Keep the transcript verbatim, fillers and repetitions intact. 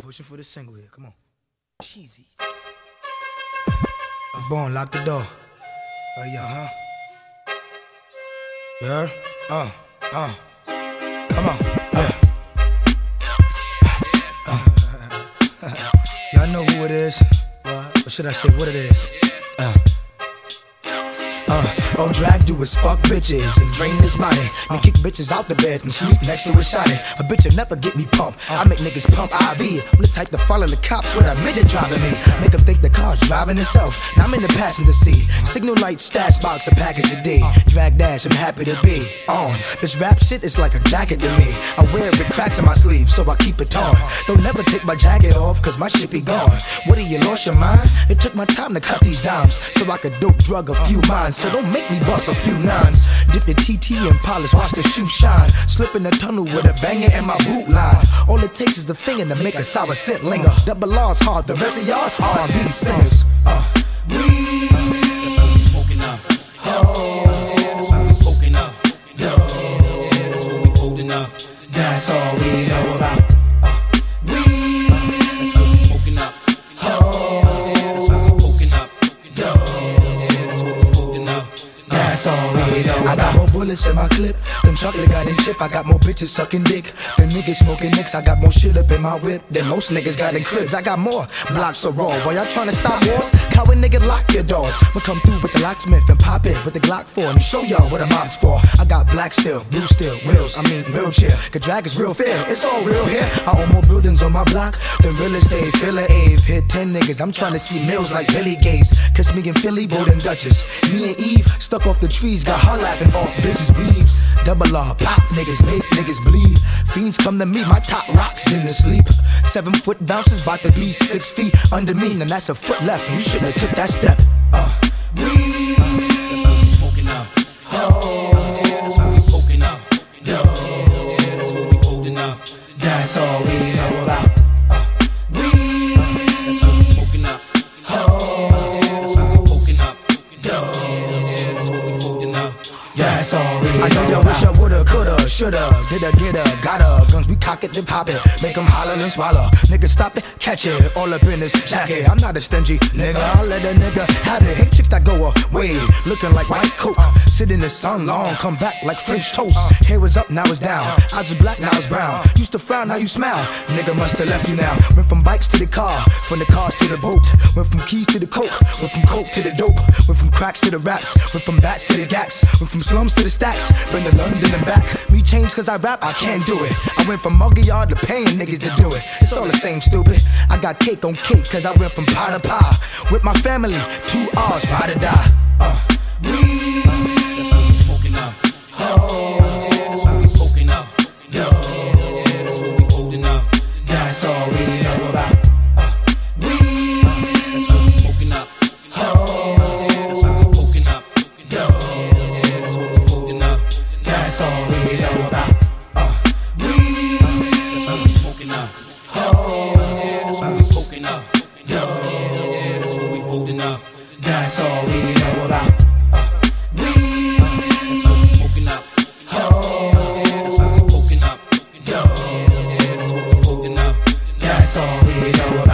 pushing for the single here. Come on. Cheesy. Born, lock the door. Oh, yeah, huh? You heard? Uh, uh. Come on. Uh. Uh. Y'all know who it is. Or should I say what it is? Uh. Uh, all drag do is fuck bitches and drain his money. And kick bitches out the bed and sleep next to a shotty. A bitch will never get me pumped. I make niggas pump I V. I'm the type to follow the cops with a midget driving me. Make them think the car's driving itself. Now I'm in the passenger seat. Signal light, stash box, a package of D. Drag dash, I'm happy to be on. This rap shit is like a jacket to me. I wear it with cracks in my sleeve, so I keep it on. Don't never take my jacket off, cause my shit be gone. What, you lost your mind? It took my time to cut these dimes, so I could dope drug a few minds. So don't make me bust a few nines. Dip the T T and polish, watch the shoe shine. Slip in the tunnel with a banger in my boot line. All it takes is the finger to make a sour scent linger. Double R's hard, the rest of y'all's R and B singers. Uh, we, uh, that's how we smoking up. Oh, that's how we smoking up. Yo, that's what we folding up. That's all we know about. Uh, we, uh, that's how we smoking up. Oh, that's how we poking up. Yo, that's what we folding up. That's all we know. I got more bullets in my clip than chocolate got in chip. I got more bitches sucking dick than niggas smoking nicks. I got more shit up in my whip than most niggas got in cribs. I got more blocks of raw. While y'all trying to stop wars, coward nigga lock your doors. We come through with the locksmith and pop it with the Glock four and show y'all what a mob's for. I got black steel, blue steel, wheels, I mean wheelchair. Cause drag is real fair, it's all real here. I own more buildings on my block than real estate. Filler Ave, hit ten niggas. I'm trying to see mills like Billy Gates. Cause me and Philly, Bold and Duchess. Me and Eve, stuck off the trees, got her laughing off bitches' weaves. Double R, pop niggas, make niggas bleed. Fiends come to me, my top rocks didn't sleep. Seven foot bounces, bout to be six feet under me, and that's a foot left. You shouldn't have took that step. Uh, we, uh, that's how we smoking up. Oh, that's how we poking up. Yo, that's what we holding up. That's all we know about. Uh, we, uh, that's how we smoking up. Oh, that's how we poking up. Yo, that's what we folding up. Yeah, that's all we I know y'all wish I woulda, coulda, shoulda, didda, get a, gotta. Guns we cock it, then pop it, make them holler and swallow. Nigga stop it, catch it, all up in his jacket. I'm not a stingy nigga, I'll let a nigga have it. Hate chicks that go away, looking like white coke. Sit in the sun long, come back like French toast. Hair was up, now it's down, eyes was black, now it's brown. Used to frown, now you smile, nigga must have left you now. Went from bikes to the car, from the cars to the boat. Went from keys to the coke, went from coke to the dope. Went from cracks to the raps, went from bats to the gats. Went from slums to the stacks, been to London and back. Me changed cause I rap, I can't do it. I went from muggy yard to paying niggas to do it. It's all the same, stupid. I got cake on cake cause I went from pie to pie. With my family, two R's, ride or die. Uh, we, uh, that's how we smoking up. Oh, that's how we poking up. Yo, that's what we holding up. That's all we know about. Uh, we, uh, that's how we smoking up. Oh, that's how we poking up. Yo, that's what we folding up. That's all we know about. Uh, we, uh, that's how we smoking up. Oh, that's how we poking up. Yo, that's what we folding up. That's all we know about. Uh, we, uh, that's how we smoking up. Oh, that's how we poking up. Yo, that's what we folding up. That's all we know about.